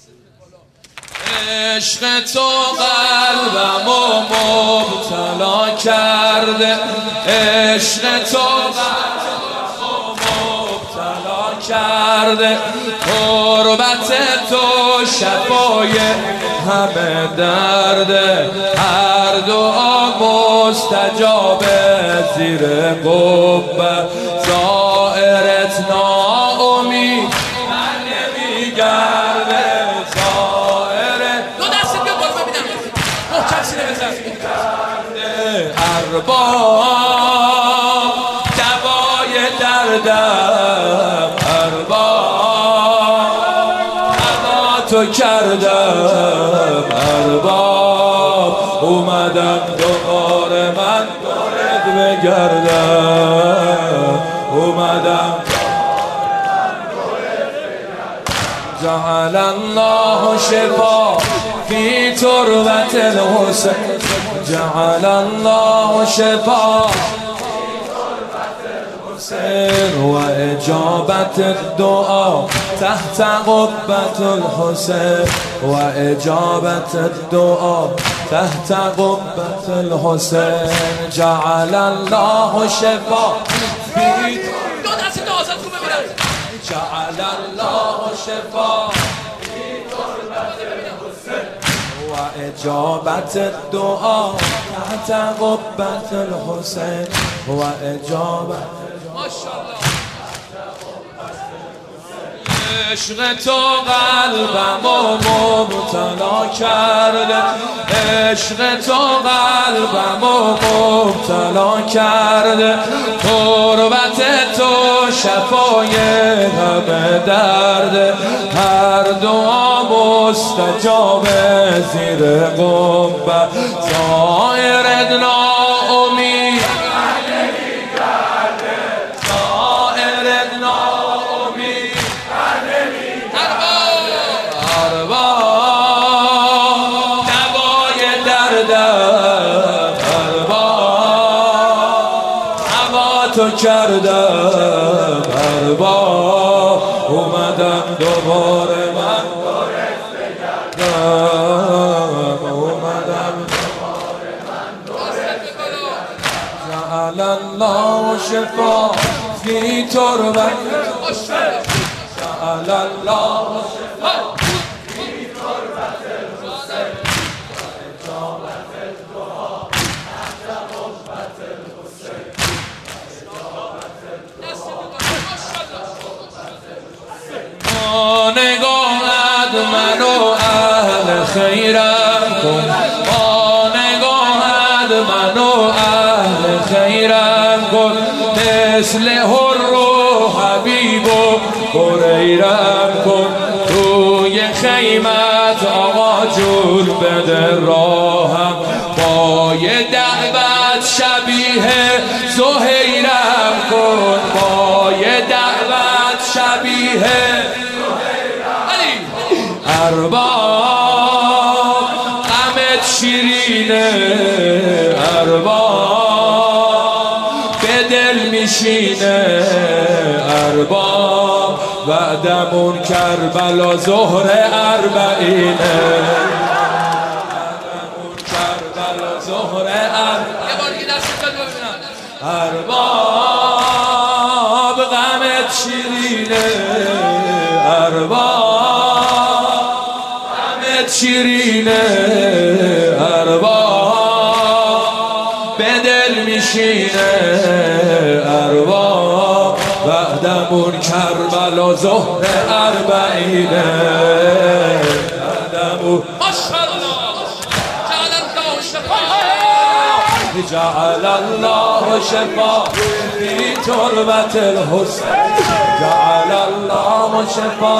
عشق تو قلبمو مبتلا کرده، عشق تو قلبمو مبتلا کرده، قربت تو شفای همه درده، هر دعا مستجابه زیر قبه، زائرت ناامید من نمیگرده، زائرت دو دستی بیا بالا ببینم محکم سینه بزن، ارباب دوای دردم، ارباب هوا تو کردم، ارباب اومدم دوباره من دورت بگردم، اومدم جعل الله شفا فی تربت الحسین، جعل الله شفا و اجابت الدعا تحت قبة الحسین، و اجابت الدعا تحت قبة الحسین، جعل الله شفا فی جعل الله شفا فی تربت الحسین و اجابت الدعا تحت قبة الحسین و اجابت عشق تو قلبمو مبتلا کرده، عشق تو قلبمو مبتلا کرده، قربت تو شفای همه درده، هر دعا مستجابه زیر قبه، زائرت ناامید تو کردم، ارباب اومدم دوباره من دورت بگردم، اومدم دوباره من دورت بگردم، جعل الله شفا فی تربت الحسین، جعل الله شفا فی تربت الحسین و اجابت الدعا تحت قبة الحسین، نگاهت منو اهل خیرم کن، نگاهت منو اهل خیرم کن، مثل حر و حبیب و هریرم کن، توی خیمت آقا جون بده راهم، با یه دعوت شبیه زهیرم کن، با یه دعوت شبیه ارباب غمت شیرینه، ارباب به دل میشینه، ارباب بعدمون کربلا ظهر اربعینه، بعدمون کربلا ظهر اربعینه، ارباب غمت شیرینه، ارباب شیرینه، ارباب به دل میشینه، ارباب بعدمون کربلا ظهر اربعینه، بعدمون جعل الله شفا فی تربت الحسین، جعل الله شفا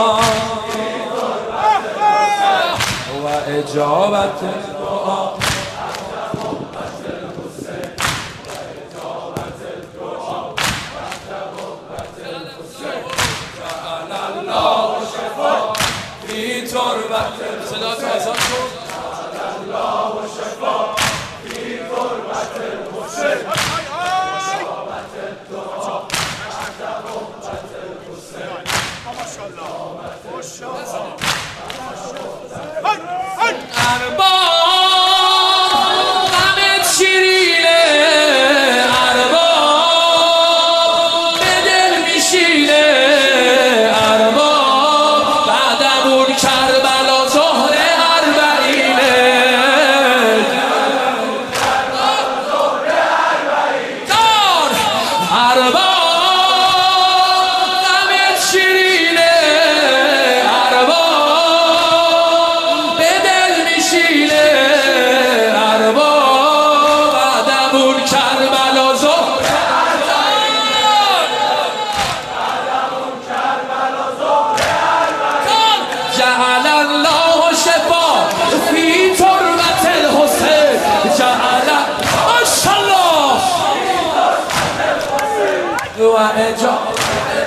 و اجابت الدعا تحت قبة الحسین، و اجابت الدعا تحت قبة الحسین، جعل الله شفا فی تربت الحسین، جعل الله شفا فی تربت الحسین، و اجابت الدعا تحت قبة الحسین، ماشاءالله ماشاءالله. جعل الله شفا في تربة الحسین جعل ماشاءالله و اجابت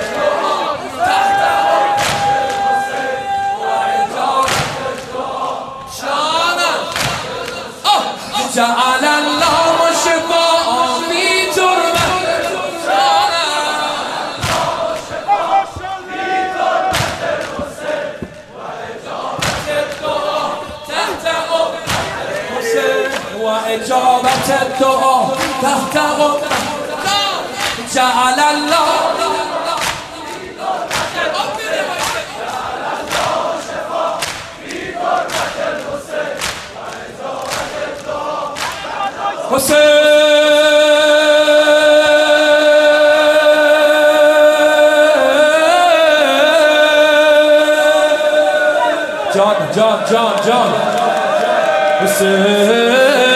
جعل الله شفا في تربة وإجابة الدعاء تحت جعل الله شفا في تربة الحسين وإجابة الدعاء حسين جان حسین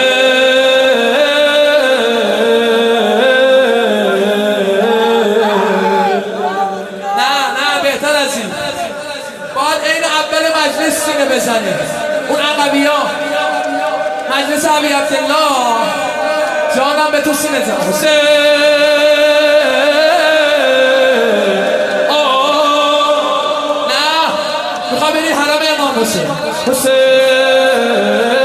مجلس سینه بزنه اون عقبی ها مجلس عبی عبدالله جانم به تو سینه زن حسین نه میخواه بری حرم امام حسین